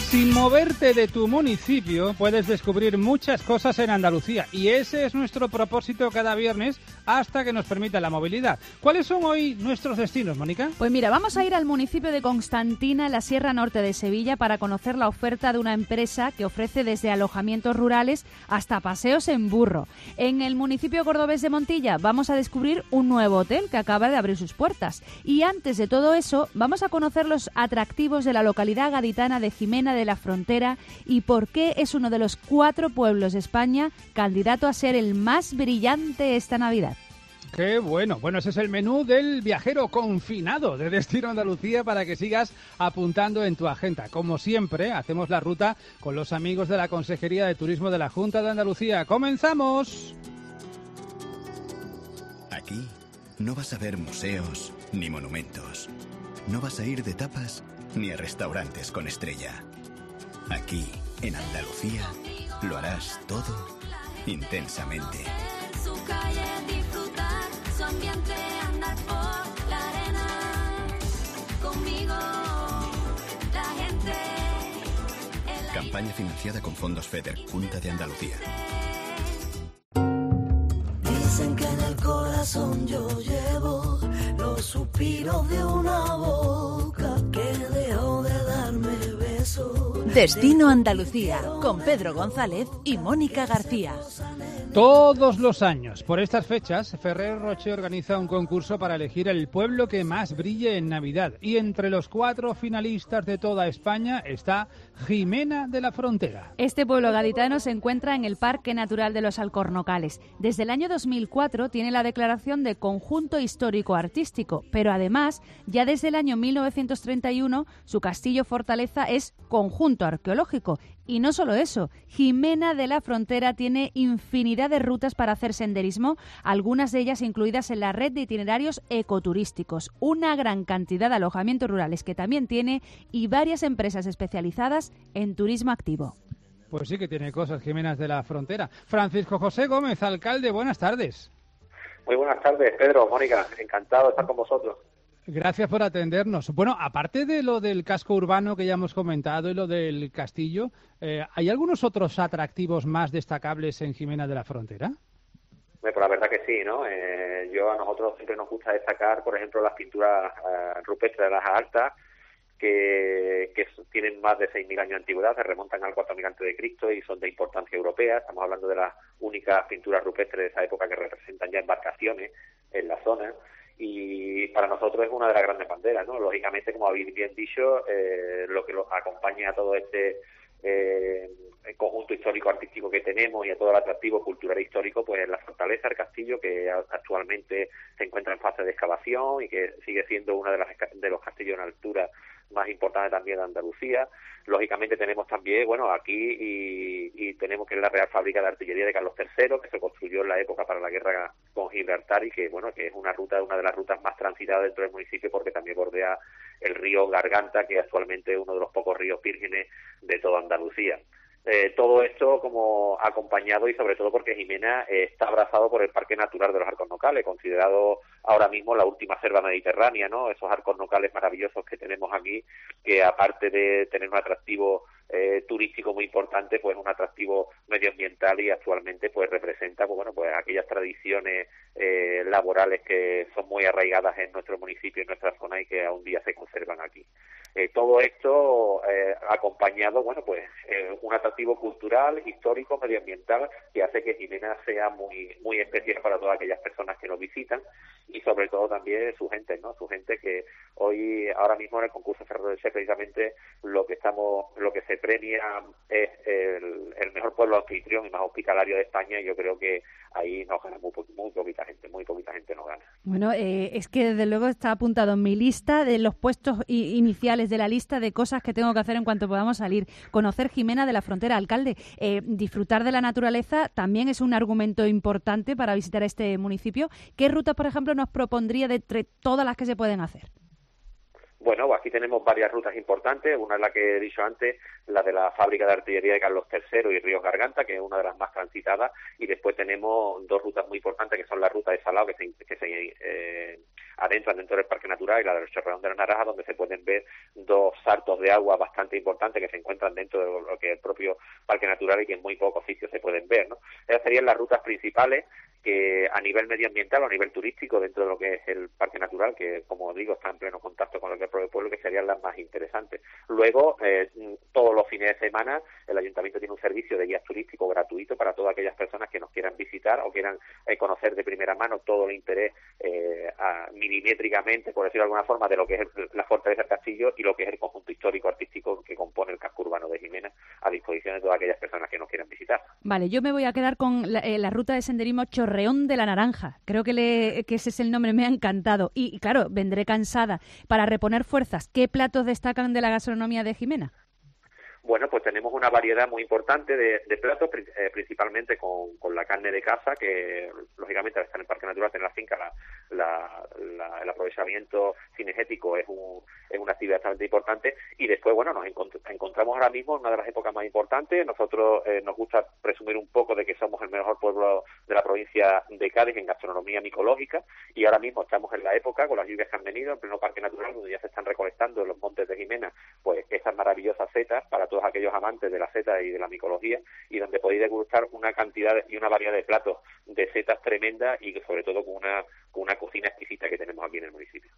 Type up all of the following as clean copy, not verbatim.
Sin moverte de tu municipio puedes descubrir muchas cosas en Andalucía y ese es nuestro propósito cada viernes hasta que nos permita la movilidad. ¿Cuáles son hoy nuestros destinos, Mónica? Pues mira, vamos a ir al municipio de Constantina, en la Sierra Norte de Sevilla, para conocer la oferta de una empresa que ofrece desde alojamientos rurales hasta paseos en burro. En el municipio cordobés de Montilla vamos a descubrir un nuevo hotel que acaba de abrir sus puertas. Y antes de todo eso, vamos a conocer los atractivos de la localidad gaditana de Jimena de la Frontera y por qué es uno de los 4 pueblos de España candidato a ser el más brillante esta Navidad. ¡Qué bueno! Bueno, ese es el menú del viajero confinado de Destino Andalucía para que sigas apuntando en tu agenda. Como siempre, hacemos la ruta con los amigos de la Consejería de Turismo de la Junta de Andalucía. ¡Comenzamos! Aquí no vas a ver museos ni monumentos. No vas a ir de tapas ni a restaurantes con estrella. Aquí, en Andalucía, lo harás todo intensamente. Campaña financiada con fondos FEDER, Junta de Andalucía. Dicen que en el corazón yo llevo los suspiros de una boca que dejó de darme besos. Destino Andalucía, con Pedro González y Mónica García. Todos los años, por estas fechas, Ferrer Rocher organiza un concurso para elegir el pueblo que más brille en Navidad. Y entre los 4 finalistas de toda España está Jimena de la Frontera. Este pueblo gaditano se encuentra en el Parque Natural de los Alcornocales. Desde el año 2004 tiene la declaración de Conjunto Histórico Artístico, pero además, ya desde el año 1931, su castillo-fortaleza es Conjunto Arqueológico. Y no solo eso, Jimena de la Frontera tiene infinidad de rutas para hacer senderismo, algunas de ellas incluidas en la red de itinerarios ecoturísticos, una gran cantidad de alojamientos rurales que también tiene y varias empresas especializadas en turismo activo. Pues sí que tiene cosas, Jimena de la Frontera. Francisco José Gómez, alcalde, buenas tardes. Muy buenas tardes, Pedro, Mónica, encantado de estar con vosotros. Gracias por atendernos. Bueno, aparte de lo del casco urbano que ya hemos comentado y lo del castillo, ¿hay algunos otros atractivos más destacables en Jimena de la Frontera? Pues la verdad que sí, ¿no? A nosotros siempre nos gusta destacar, por ejemplo, las pinturas rupestres de las Altas, que tienen más de 6.000 años de antigüedad, se remontan al 4000 a.C. y son de importancia europea. Estamos hablando de las únicas pinturas rupestres de esa época que representan ya embarcaciones en la zona. Y para nosotros es una de las grandes banderas, ¿no? Lógicamente, como habéis bien dicho, lo que acompaña a todo este conjunto histórico-artístico que tenemos y a todo el atractivo cultural e histórico, pues es la fortaleza, el castillo, que actualmente se encuentra en fase de excavación y que sigue siendo uno de los castillos en altura más importantes también de Andalucía. Lógicamente tenemos también, aquí y tenemos que es la Real Fábrica de Artillería de Carlos III, que se construyó en la época para la guerra con Gibraltar y que es una de las rutas más transitadas dentro del municipio porque también bordea el río Garganta, que actualmente es uno de los pocos ríos vírgenes de toda Andalucía. Todo esto como acompañado y sobre todo porque Jimena está abrazado por el Parque Natural de los Alcornocales, considerado ahora mismo la última selva mediterránea, ¿no? Esos alcornocales maravillosos que tenemos aquí, que aparte de tener un atractivo turístico muy importante, pues un atractivo medioambiental y actualmente pues representa pues aquellas tradiciones laborales que son muy arraigadas en nuestro municipio, en nuestra zona y que aún día se conservan aquí. Todo esto acompañado, un atractivo cultural, histórico, medioambiental que hace que Jimena sea muy muy especial para todas aquellas personas que nos visitan y sobre todo también su gente, ¿no? Su gente que ahora mismo en el concurso Ferrer Rocher precisamente lo que se premia es el mejor pueblo anfitrión y más hospitalario de España y yo creo que ahí nos gana muy poquita gente nos gana. Bueno, es que desde luego está apuntado en mi lista de los puestos iniciales de la lista de cosas que tengo que hacer en cuanto podamos salir. Conocer Jimena de la Frontera, alcalde. Disfrutar de la naturaleza también es un argumento importante para visitar este municipio. ¿Qué rutas, por ejemplo, nos propondría de entre todas las que se pueden hacer? Bueno, aquí tenemos varias rutas importantes. Una es la que he dicho antes, la de la fábrica de artillería de Carlos III y Ríos Garganta, que es una de las más transitadas. Y después tenemos 2 rutas muy importantes, que son la ruta de Salao, que se adentran dentro del Parque Natural, y la del Chorreón de la Naranja, donde se pueden ver 2 saltos de agua bastante importantes que se encuentran dentro de lo que es el propio Parque Natural y que en muy pocos sitios se pueden ver, ¿no? Esas serían las rutas principales que a nivel medioambiental o a nivel turístico dentro de lo que es el Parque Natural, que como digo está en pleno contacto con lo que es el propio pueblo, que serían las más interesantes. Luego, todos los fines de semana, el Ayuntamiento tiene un servicio de guías turísticos gratuito para todas aquellas personas que nos quieran visitar o quieran conocer de primera mano todo el interés milimétricamente, por decirlo de alguna forma, de lo que es la fortaleza del castillo y lo que es el conjunto histórico-artístico que compone el casco urbano de Jimena, a disposición de todas aquellas personas que nos quieran visitar. Vale, yo me voy a quedar con la ruta de senderismo Chorreón de la Naranja. Creo que ese es el nombre, me ha encantado. Y claro, vendré cansada. Para reponer fuerzas, ¿qué platos destacan de la gastronomía de Jimena? Bueno, pues tenemos una variedad muy importante de platos, principalmente con la carne de caza, que lógicamente al estar en el Parque Natural, en la finca, el aprovechamiento cinegético es una actividad bastante importante. Y después, bueno, nos encontramos ahora mismo en una de las épocas más importantes. Nosotros nos gusta presumir un poco de que somos el mejor pueblo de la provincia de Cádiz en gastronomía micológica, y ahora mismo estamos en la época, con las lluvias que han venido, en pleno Parque Natural, donde ya se están recolectando en los montes de Jimena, pues esas maravillosas setas para todos aquellos amantes de la seta y de la micología, y donde podéis degustar una cantidad y una variedad de platos de setas tremendas y sobre todo con una cocina exquisita que tenemos aquí en el municipio.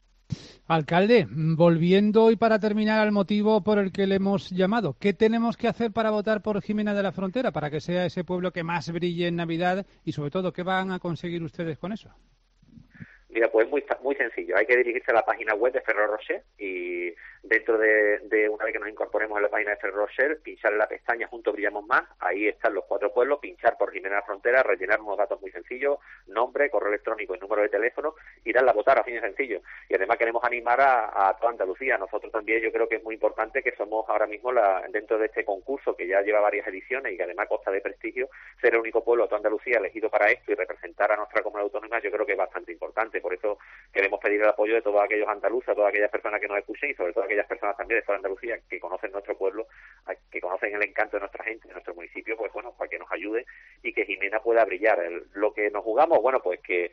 Alcalde, volviendo y para terminar al motivo por el que le hemos llamado, ¿qué tenemos que hacer para votar por Jimena de la Frontera, para que sea ese pueblo que más brille en Navidad y sobre todo, qué van a conseguir ustedes con eso? Mira, pues muy sencillo. Hay que dirigirse a la página web de Ferrero Rocher y dentro de una vez que nos incorporemos a la página de Ferrero Rocher, pinchar en la pestaña Juntos Brillamos Más, ahí están los 4 pueblos, pinchar por Jimena de la Frontera, rellenar unos datos muy sencillos, nombre, correo electrónico y número de teléfono, y darle a votar, así de sencillo. Y además queremos animar a toda Andalucía. Nosotros también, yo creo que es muy importante que somos ahora mismo dentro de este concurso que ya lleva varias ediciones y que además consta de prestigio, ser el único pueblo de toda Andalucía elegido para esto y representar a nuestra comunidad autónoma, yo creo que es bastante importante. Por eso queremos pedir el apoyo de todos aquellos andaluces, todas aquellas personas que nos escuchen y sobre todo aquellas personas también de toda Andalucía que conocen nuestro pueblo, que conocen el encanto de nuestra gente, de nuestro municipio, pues bueno, para que nos ayude y que Jimena pueda brillar. Lo que nos jugamos, bueno, pues que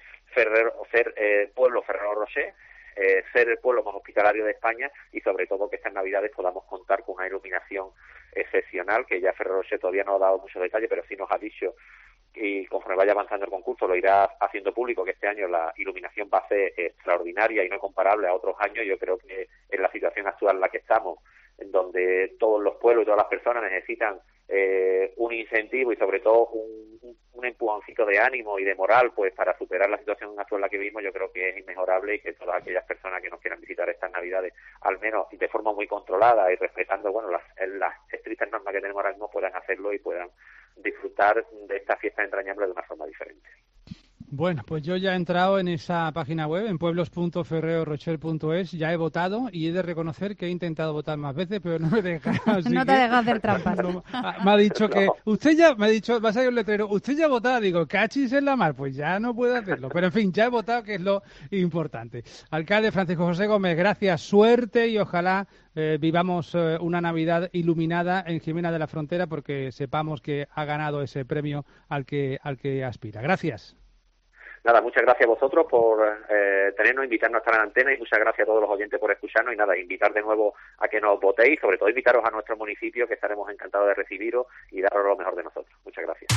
ser pueblo Ferrero Rocher, ser el pueblo más hospitalario de España y sobre todo que estas Navidades podamos contar con una iluminación excepcional, que ya Ferrero Rocher todavía no ha dado muchos detalles, pero sí nos ha dicho, y conforme vaya avanzando el concurso lo irá haciendo público, que este año la iluminación va a ser extraordinaria y no comparable a otros años. Yo creo que en la situación actual en la que estamos, en donde todos los pueblos y todas las personas necesitan un incentivo y sobre todo un empujoncito de ánimo y de moral, pues para superar la situación actual en la que vivimos, yo creo que es inmejorable y que todas aquellas personas que nos quieran visitar estas Navidades, al menos de forma muy controlada y respetando las estrictas normas que tenemos ahora mismo, puedan hacerlo y puedan disfrutar de esta fiesta entrañable de una forma diferente. Bueno, pues yo ya he entrado en esa página web, en pueblos.ferrerorocher.es, ya he votado y he de reconocer que he intentado votar más veces, pero no me deja. No te ha dejado hacer trampas. Me ha dicho que va a salir un letrero, usted ya ha votado, digo, cachis en la mar, pues ya no puedo hacerlo. Pero en fin, ya he votado, que es lo importante. Alcalde Francisco José Gómez, gracias, suerte y ojalá vivamos una Navidad iluminada en Jimena de la Frontera, porque sepamos que ha ganado ese premio al que aspira. Gracias. Nada, muchas gracias a vosotros por tenernos, invitarnos a estar en la antena y muchas gracias a todos los oyentes por escucharnos y nada, invitar de nuevo a que nos votéis, sobre todo invitaros a nuestro municipio, que estaremos encantados de recibiros y daros lo mejor de nosotros. Muchas gracias.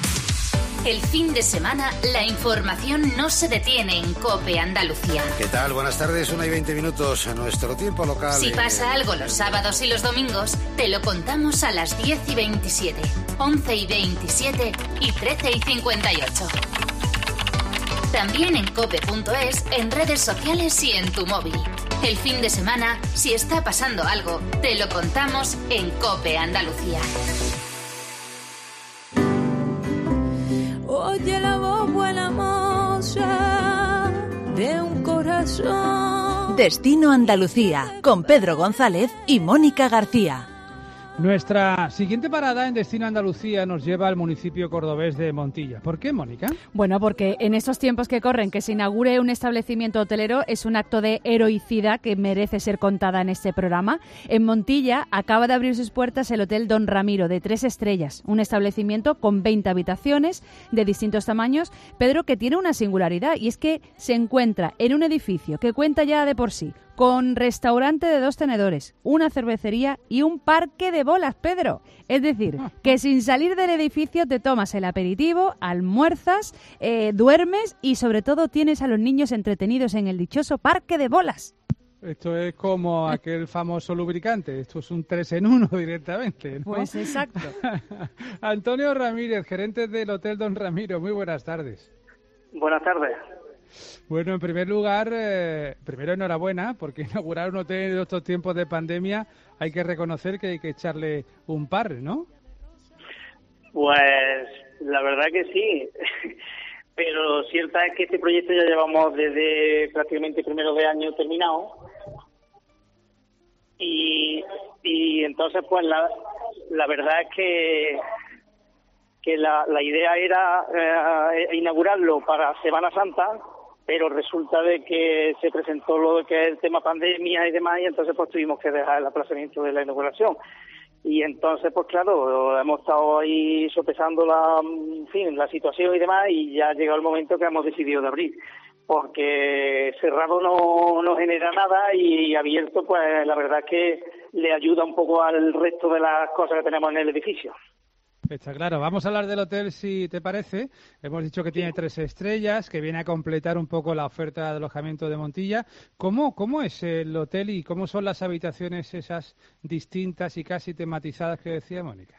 El fin de semana, la información no se detiene en COPE Andalucía. ¿Qué tal? Buenas tardes, 1:20 a nuestro tiempo local. Si pasa algo los sábados y los domingos, te lo contamos a las 10:27, 11:27 y 13:58. También en cope.es, en redes sociales y en tu móvil. El fin de semana, si está pasando algo, te lo contamos en COPE Andalucía. Oye la voz buena moza de un corazón. Destino Andalucía, con Pedro González y Mónica García. Nuestra siguiente parada en Destino Andalucía nos lleva al municipio cordobés de Montilla. ¿Por qué, Mónica? Bueno, porque en estos tiempos que corren, que se inaugure un establecimiento hotelero es un acto de heroicidad que merece ser contada en este programa. En Montilla acaba de abrir sus puertas el Hotel Don Ramiro, de 3 estrellas, un establecimiento con 20 habitaciones de distintos tamaños, Pedro, que tiene una singularidad, y es que se encuentra en un edificio que cuenta ya de por sí con restaurante de 2 tenedores, una cervecería y un parque de bolas, Pedro. Es decir, que sin salir del edificio te tomas el aperitivo, almuerzas, duermes y sobre todo tienes a los niños entretenidos en el dichoso parque de bolas. Esto es como aquel famoso lubricante, esto es un 3 en 1 directamente, ¿no? Pues exacto. Antonio Ramírez, gerente del Hotel Don Ramiro, muy buenas tardes. Buenas tardes. Bueno, en primer lugar, primero enhorabuena, porque inaugurar un hotel en estos tiempos de pandemia hay que reconocer que hay que echarle un par, ¿no? Pues la verdad que sí, pero cierta es que este proyecto ya llevamos desde prácticamente primero de año terminado y entonces pues la verdad es que la idea era inaugurarlo para Semana Santa, pero resulta de que se presentó lo que es el tema pandemia y demás, y entonces pues tuvimos que dejar el aplazamiento de la inauguración. Y entonces, pues claro, hemos estado ahí sopesando la situación y demás, y ya ha llegado el momento que hemos decidido de abrir. Porque cerrado no genera nada, y abierto, pues la verdad es que le ayuda un poco al resto de las cosas que tenemos en el edificio. Está claro. Vamos a hablar del hotel, si te parece. Hemos dicho que tiene 3 estrellas, que viene a completar un poco la oferta de alojamiento de Montilla. ¿Cómo es el hotel y cómo son las habitaciones esas distintas y casi tematizadas que decía Mónica?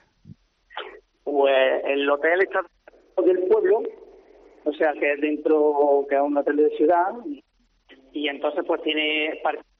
Pues el hotel está dentro del pueblo, o sea que es dentro, que es un hotel de ciudad, y entonces pues tiene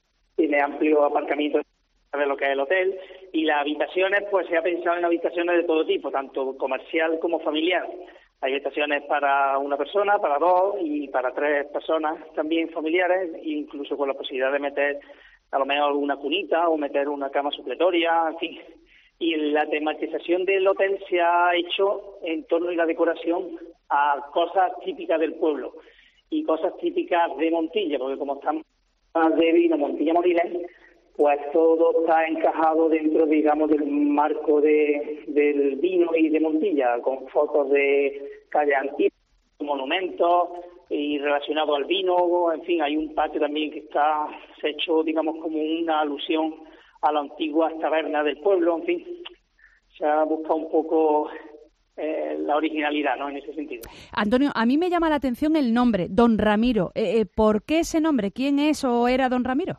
amplio aparcamiento de lo que es el hotel, y las habitaciones pues se ha pensado en habitaciones de todo tipo, tanto comercial como familiar. Hay habitaciones para una persona, para 2 y para 3 personas también familiares, incluso con la posibilidad de meter a lo mejor alguna cunita o meter una cama supletoria, en fin. Y la tematización del hotel se ha hecho en torno a la decoración a cosas típicas del pueblo y cosas típicas de Montilla, porque como estamos de vino Montilla Moriles, pues todo está encajado dentro, digamos, del marco del vino y de Montilla, con fotos de calles antiguas, monumentos y relacionado al vino. En fin, hay un patio también que se ha hecho, digamos, como una alusión a la antigua taberna del pueblo. En fin, se ha buscado un poco la originalidad, ¿no?, en ese sentido. Antonio, a mí me llama la atención el nombre, Don Ramiro. ¿Por qué ese nombre? ¿Quién es o era Don Ramiro?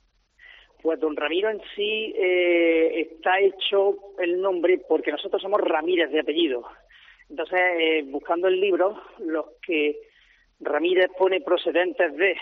Pues Don Ramiro en sí está hecho el nombre porque nosotros somos Ramírez de apellido. Entonces, buscando el libro, los que Ramírez pone procedentes de,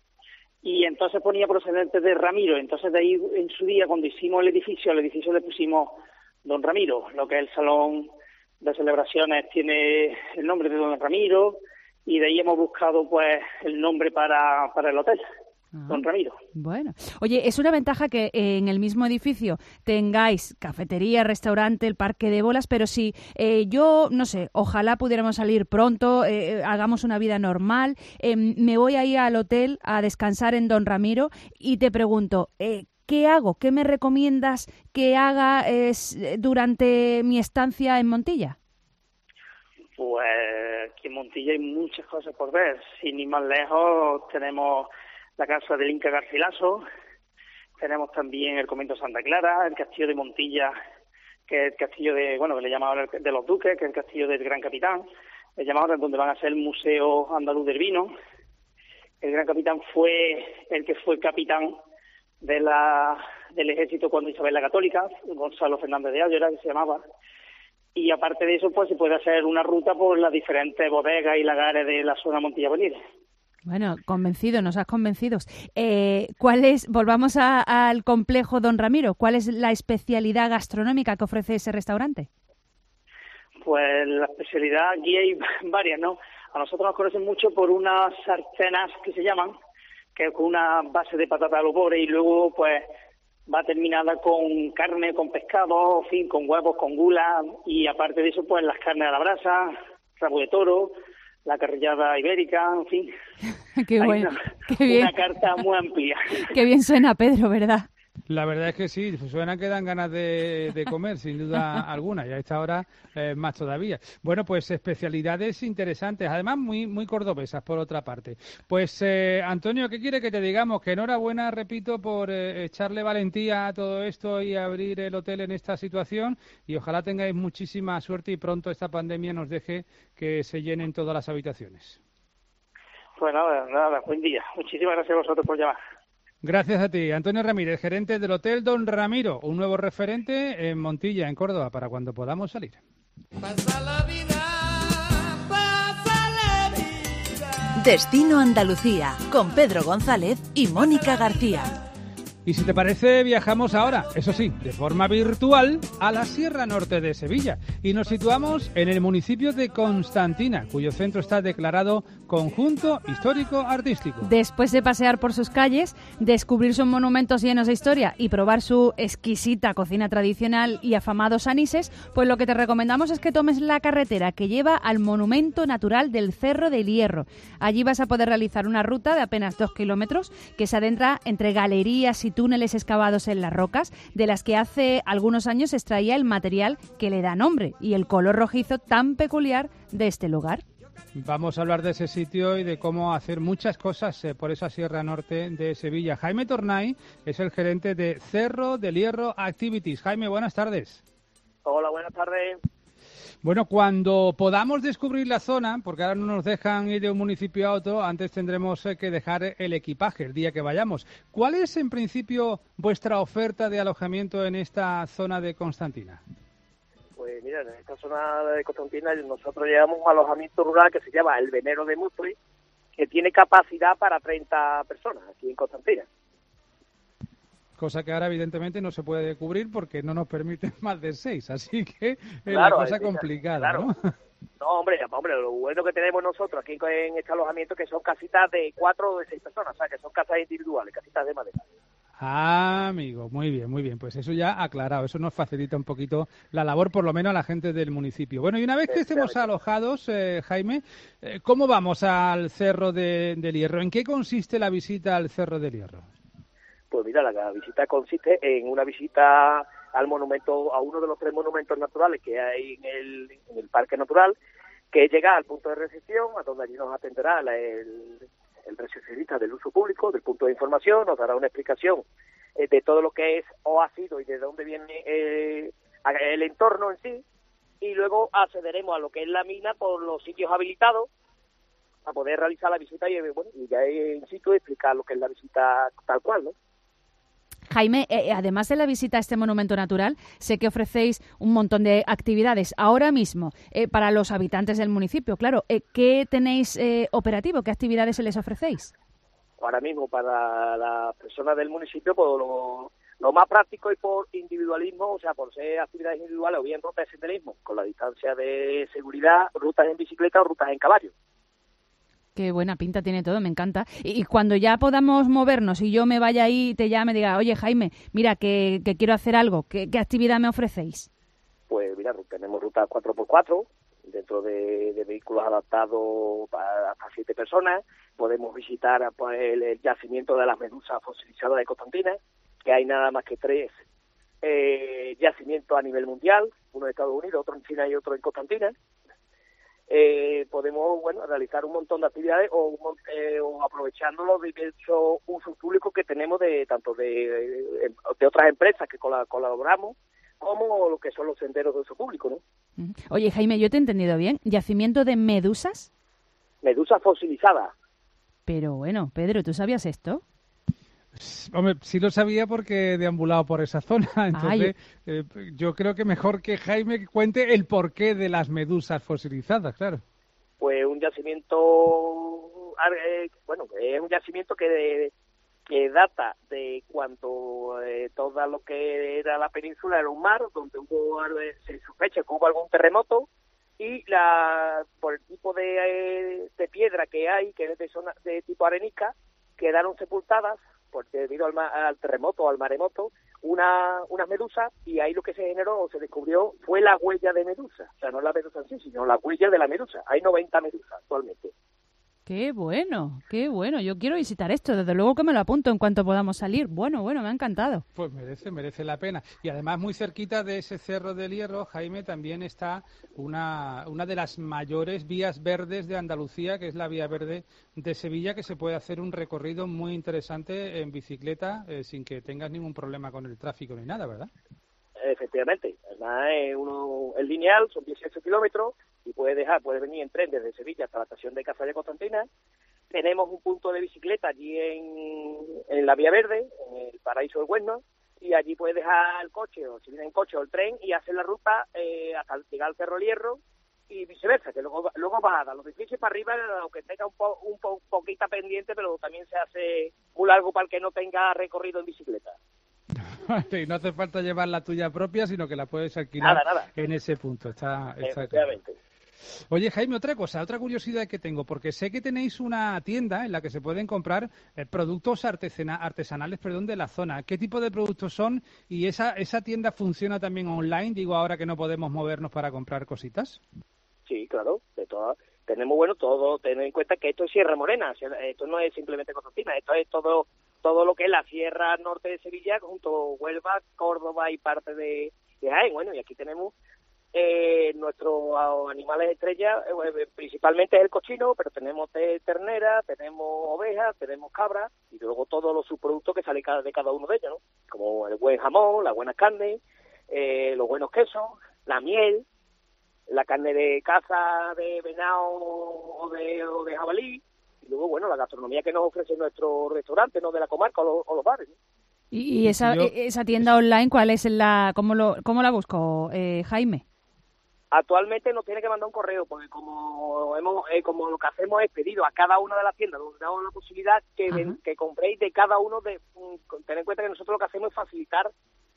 y entonces ponía procedentes de Ramiro. Entonces, de ahí en su día, cuando hicimos el edificio le pusimos Don Ramiro. Lo que es el salón de celebraciones tiene el nombre de Don Ramiro, y de ahí hemos buscado pues el nombre para el hotel. Don Ramiro. Bueno, oye, es una ventaja que en el mismo edificio tengáis cafetería, restaurante, el parque de bolas, pero si yo, no sé, ojalá pudiéramos salir pronto, hagamos una vida normal, me voy ahí al hotel a descansar en Don Ramiro y te pregunto, ¿qué hago? ¿Qué me recomiendas que haga durante mi estancia en Montilla? Pues aquí en Montilla hay muchas cosas por ver. Sin ir más lejos, tenemos la casa del Inca Garcilaso, tenemos también el convento Santa Clara, el castillo de Montilla, que es el castillo que le llamaban de los Duques, que es el castillo del Gran Capitán, le llamaban donde van a ser el Museo Andaluz del Vino. El Gran Capitán fue el que fue capitán del ejército cuando Isabel la Católica, Gonzalo Fernández de Állora, que se llamaba. Y aparte de eso, pues se puede hacer una ruta por las diferentes bodegas y lagares de la zona Montilla Boniles. Bueno, nos has convencido. Volvamos al complejo Don Ramiro, ¿cuál es la especialidad gastronómica que ofrece ese restaurante? Pues la especialidad, aquí hay varias, ¿no? A nosotros nos conocen mucho por unas sartenas que se llaman, que es con una base de patata a lo pobre, y luego pues va terminada con carne, con pescado, en fin, con huevos, con gula, y aparte de eso, pues las carnes a la brasa, rabo de toro, la carrillada ibérica, en fin. Qué bueno, qué bien. Una carta muy amplia. Qué bien suena, Pedro, ¿verdad? La verdad es que sí, suena que dan ganas de comer, sin duda alguna, y a esta hora más todavía. Bueno, pues especialidades interesantes, además muy cordobesas, por otra parte. Pues, Antonio, ¿qué quiere que te digamos? Que enhorabuena, repito, por echarle valentía a todo esto y abrir el hotel en esta situación, y ojalá tengáis muchísima suerte y pronto esta pandemia nos deje que se llenen todas las habitaciones. Pues nada, buen día. Muchísimas gracias a vosotros por llamar. Gracias a ti, Antonio Ramírez, gerente del Hotel Don Ramiro, un nuevo referente en Montilla, en Córdoba, para cuando podamos salir. Pasa la vida, pasa la vida. Destino Andalucía, con Pedro González y Mónica García. Y si te parece, viajamos ahora, eso sí, de forma virtual, a la Sierra Norte de Sevilla. Y nos situamos en el municipio de Constantina, cuyo centro está declarado Conjunto Histórico-Artístico. Después de pasear por sus calles, descubrir sus monumentos llenos de historia y probar su exquisita cocina tradicional y afamados anises, pues lo que te recomendamos es que tomes la carretera que lleva al monumento natural del Cerro del Hierro. Allí vas a poder realizar una ruta de apenas 2 kilómetros que se adentra entre galerías y túneles excavados en las rocas, de las que hace algunos años se extraía el material que le da nombre y el color rojizo tan peculiar de este lugar. Vamos a hablar de ese sitio y de cómo hacer muchas cosas por esa Sierra Norte de Sevilla. Jaime Tornay es el gerente de Cerro del Hierro Activities. Jaime, buenas tardes. Hola, buenas tardes. Bueno, cuando podamos descubrir la zona, porque ahora no nos dejan ir de un municipio a otro, antes tendremos que dejar el equipaje el día que vayamos. ¿Cuál es, en principio, vuestra oferta de alojamiento en esta zona de Constantina? Pues mira, en esta zona de Constantina nosotros llevamos un alojamiento rural que se llama El Venero de Mustri, que tiene capacidad para 30 personas aquí en Constantina. Cosa que ahora evidentemente no se puede cubrir porque no nos permiten más de 6, así que es claro, la cosa complicada, claro. ¿no? No, hombre, lo bueno que tenemos nosotros aquí en este alojamiento que son casitas de 4 o de 6 personas, o sea, que son casas individuales, casitas de madera. Ah, amigo, muy bien, pues eso ya aclarado, eso nos facilita un poquito la labor, por lo menos a la gente del municipio. Bueno, y una vez que estemos alojados, Jaime, ¿cómo vamos al Cerro del Hierro? ¿En qué consiste la visita al Cerro del Hierro? Pues mira, la visita consiste en una visita al monumento, a uno de los 3 monumentos naturales que hay en el Parque Natural, que es llegar al punto de recepción, a donde allí nos atenderá el recepcionista del uso público, del punto de información, nos dará una explicación de todo lo que es o ha sido y de dónde viene el entorno en sí, y luego accederemos a lo que es la mina por los sitios habilitados para poder realizar la visita y ya in situ explicar lo que es la visita tal cual, ¿no? Jaime, además de la visita a este monumento natural, sé que ofrecéis un montón de actividades ahora mismo para los habitantes del municipio. Claro, ¿qué tenéis operativo? ¿Qué actividades se les ofrecéis? Ahora mismo para las personas del municipio, pues lo más práctico y por individualismo, o sea, por ser actividades individuales o bien rutas de senderismo, con la distancia de seguridad, rutas en bicicleta o rutas en caballo. Qué buena pinta tiene todo, me encanta. Y cuando ya podamos movernos y yo me vaya ahí y te llame y diga, oye Jaime, mira que quiero hacer algo, ¿qué actividad me ofrecéis? Pues mira, tenemos rutas 4x4, dentro de vehículos adaptados para hasta 7 personas. Podemos visitar pues, el yacimiento de las medusas fosilizadas de Constantina, que hay nada más que 3 yacimientos a nivel mundial, uno en Estados Unidos, otro en China y otro en Constantina. Podemos realizar un montón de actividades o aprovechando los diversos usos públicos que tenemos tanto de otras empresas que colaboramos como lo que son los senderos de uso público, ¿no? Oye, Jaime, ¿yo te he entendido bien? ¿Yacimiento de medusas? Medusas fosilizadas. Pero bueno, Pedro, ¿tú sabías esto? Hombre, sí lo sabía porque he deambulado por esa zona, entonces yo creo que mejor que Jaime cuente el porqué de las medusas fosilizadas, claro. Pues un yacimiento, es un yacimiento que data de cuando todo lo que era la península era un mar, donde se sospecha que hubo algún terremoto y por el tipo de piedra que hay, que es de tipo arenisca, quedaron sepultadas porque debido al terremoto o al maremoto, unas medusas, y ahí lo que se generó o se descubrió fue la huella de medusa. O sea, no la medusa en sí, sino la huella de la medusa. Hay 90 medusas actualmente. Qué bueno, qué bueno. Yo quiero visitar esto, desde luego que me lo apunto en cuanto podamos salir. Bueno, me ha encantado. Pues merece la pena. Y además muy cerquita de ese Cerro del Hierro, Jaime, también está una de las mayores vías verdes de Andalucía, que es la Vía Verde de Sevilla, que se puede hacer un recorrido muy interesante en bicicleta sin que tengas ningún problema con el tráfico ni nada, ¿verdad? Efectivamente. Además, el lineal son 18 kilómetros y puedes venir en tren desde Sevilla hasta la estación de Casa de Constantina. Tenemos un punto de bicicleta allí en la Vía Verde, en el Paraíso del Huerno, y allí puedes dejar el coche, o si viene en coche o el tren, y hacer la ruta hasta llegar al Cerro del Hierro y viceversa, que luego vas a dar los edificios para arriba, aunque tenga un poquito pendiente, pero también se hace muy largo para el que no tenga recorrido en bicicleta. Y no hace falta llevar la tuya propia, sino que la puedes alquilar nada. En ese punto. Está Efectivamente. Claro. Oye, Jaime, otra curiosidad que tengo, porque sé que tenéis una tienda en la que se pueden comprar productos artesanales de la zona. ¿Qué tipo de productos son? ¿Y esa tienda funciona también online? Digo, ahora que no podemos movernos para comprar cositas. Sí, claro, de todas. Tenemos, todo, tener en cuenta que esto es Sierra Morena, esto no es simplemente Constantina, esto es todo lo que es la Sierra Norte de Sevilla, junto a Huelva, Córdoba y parte de Jaén. Bueno, y aquí tenemos nuestros animales estrella, principalmente es el cochino, pero tenemos ternera, tenemos ovejas, tenemos cabras, y luego todos los subproductos que salen de cada uno de ellos, ¿no? Como el buen jamón, las buenas carnes, los buenos quesos, la miel, la carne de caza, de venado o de jabalí, y luego, la gastronomía que nos ofrece nuestro restaurante, ¿no?, de la comarca o los bares, ¿no? ¿Y esa tienda online, cuál es cómo la busco, Jaime? Actualmente nos tiene que mandar un correo, porque como lo que hacemos es pedido a cada una de las tiendas, donde damos la posibilidad que compréis de cada uno, ten en cuenta que nosotros lo que hacemos es facilitar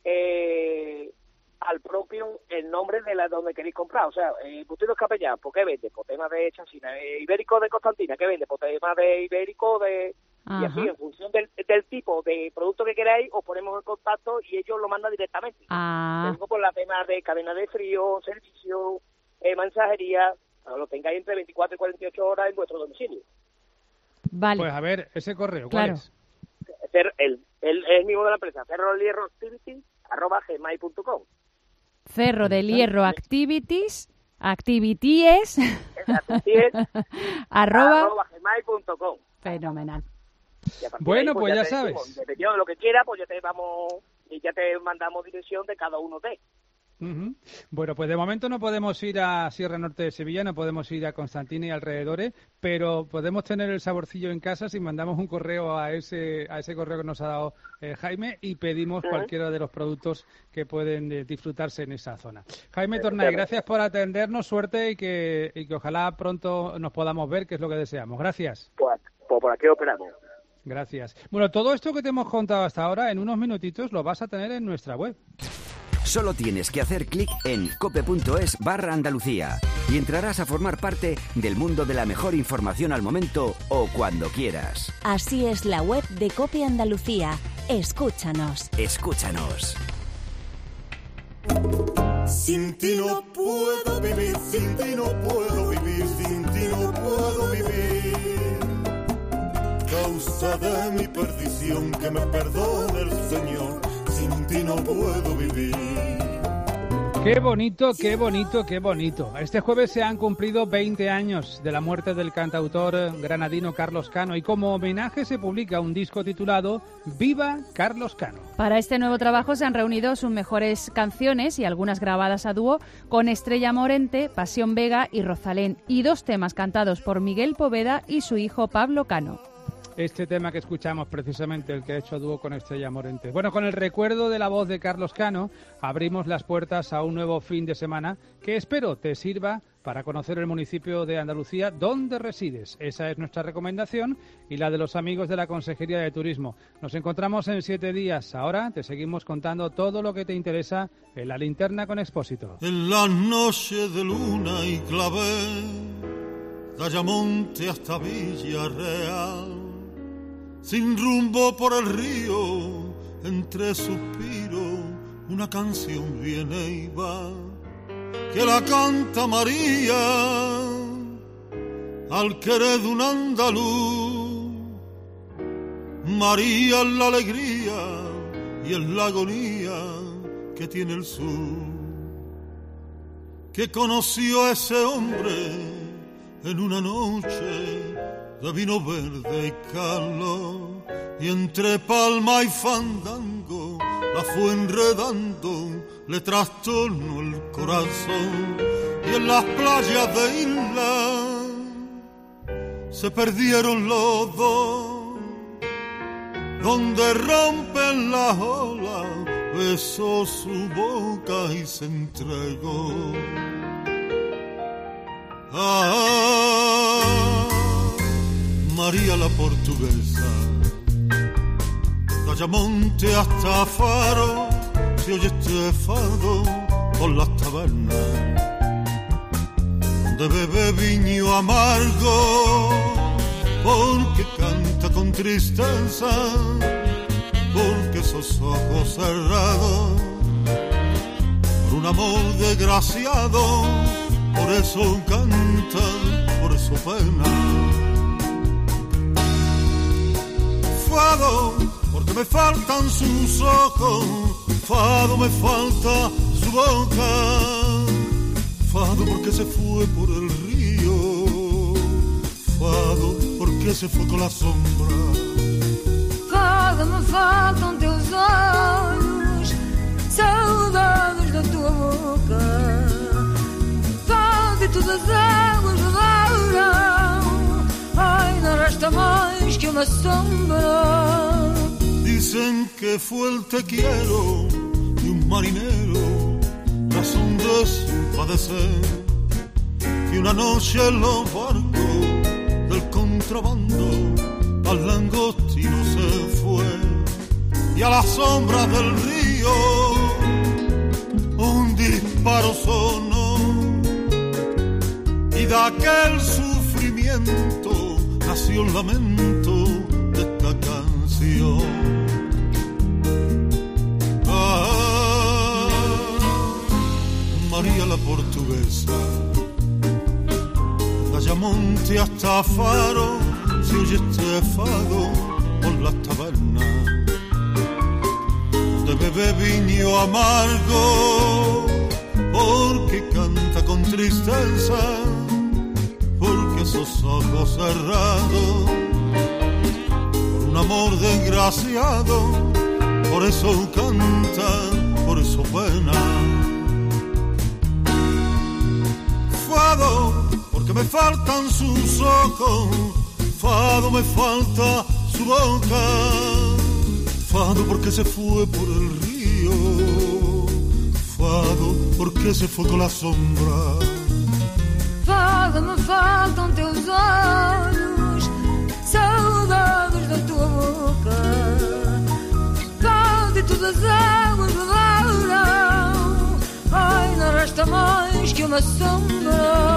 al propio el nombre de donde queréis comprar. O sea, Embutidos Capellán, ¿por qué vende? Por tema de chancina. Ibérico de Constantina, ¿qué vende? Por tema de ibérico de... Y así, en función del tipo de producto que queráis, os ponemos en contacto y ellos lo mandan directamente. Tengo por la tema de cadena de frío, servicio, mensajería, lo tengáis entre 24 y 48 horas en vuestro domicilio. Vale. Pues a ver, ese correo, ¿cuál es? El mismo de la empresa, cerrodelhierroactivities@gmail.com. Cerro del Hierro Activities @gmail.com. Fenomenal. Bueno, pues ya sabes. Dependiendo de lo que quieras, pues ya te mandamos dirección de cada uno de. Uh-huh. Bueno, pues de momento no podemos ir a Sierra Norte de Sevilla, no podemos ir a Constantina y alrededores, pero podemos tener el saborcillo en casa si mandamos un correo a ese correo que nos ha dado Jaime y pedimos cualquiera de los productos que pueden disfrutarse en esa zona. Jaime Tornay, gracias por atendernos, suerte y que ojalá pronto nos podamos ver, que es lo que deseamos. Gracias. Pues por aquí operamos. Gracias. Bueno, todo esto que te hemos contado hasta ahora, en unos minutitos lo vas a tener en nuestra web. Solo tienes que hacer clic en cope.es/Andalucía y entrarás a formar parte del mundo de la mejor información al momento o cuando quieras. Así es la web de Cope Andalucía. Escúchanos. Escúchanos. Sin ti no puedo vivir, sin ti no puedo vivir, sin ti no puedo vivir. Causa de mi perdición, que me perdone el Señor. Sin ti no puedo vivir. Qué bonito, qué bonito, qué bonito. Este jueves se han cumplido 20 años de la muerte del cantautor granadino Carlos Cano y como homenaje se publica un disco titulado Viva Carlos Cano. Para este nuevo trabajo se han reunido sus mejores canciones y algunas grabadas a dúo con Estrella Morente, Pasión Vega y Rosalén, y 2 temas cantados por Miguel Poveda y su hijo Pablo Cano. Este tema que escuchamos, precisamente el que ha hecho dúo con Estrella Morente. Bueno, con el recuerdo de la voz de Carlos Cano, abrimos las puertas a un nuevo fin de semana que espero te sirva para conocer el municipio de Andalucía donde resides. Esa es nuestra recomendación y la de los amigos de la Consejería de Turismo. Nos encontramos en 7 días. Ahora te seguimos contando todo lo que te interesa en La Linterna con Expósito. En la noche de luna y clavel, de Ayamonte hasta Villarreal, sin rumbo por el río entre suspiros, una canción viene y va, que la canta María al querer de un andaluz. María es la alegría y es la agonía que tiene el sur, que conoció a ese hombre en una noche de vino verde y calor, y entre palma y fandango la fue enredando, le trastornó el corazón, y en las playas de isla se perdieron los dos, donde rompen las olas, besó su boca y se entregó. Ah, María la portuguesa, de Ayamonte hasta Faro, se oye este fado por las tabernas, donde bebe viño amargo, porque canta con tristeza, porque esos ojos cerrados, por un amor desgraciado, por eso canta, por eso pena. Fado, porque me faltan sus ojos, fado me falta su boca, fado porque se fue por el río, fado porque se fue con la sombra. Fado, me faltam teus olhos, saudades da tua boca, fado e todas as águas rodaram, ai, não resta mais que uma sombra. Dicen que fue el te quiero de un marinero, razón de su padecer, que una noche en los barcos del contrabando al langostino se fue, y a la sombra del río un disparo sonó, y de aquel sufrimiento nació el lamento de esta canción. Ah, María la portuguesa, de Ayamonte hasta Faro, se oye este fado por las tabernas, de bebe viño amargo, porque canta con tristeza, porque esos ojos cerrados, por un amor desgraciado, por eso canta, por eso pena. Fado, porque me faltan sus ojos, fado me falta su boca, fado porque se fue por el río, fado porque se fue con la sombra. Fado, me faltam teus olhos, saudades da tua boca, fado e todas as águas rodaram, ai, não resta mais que uma sombra.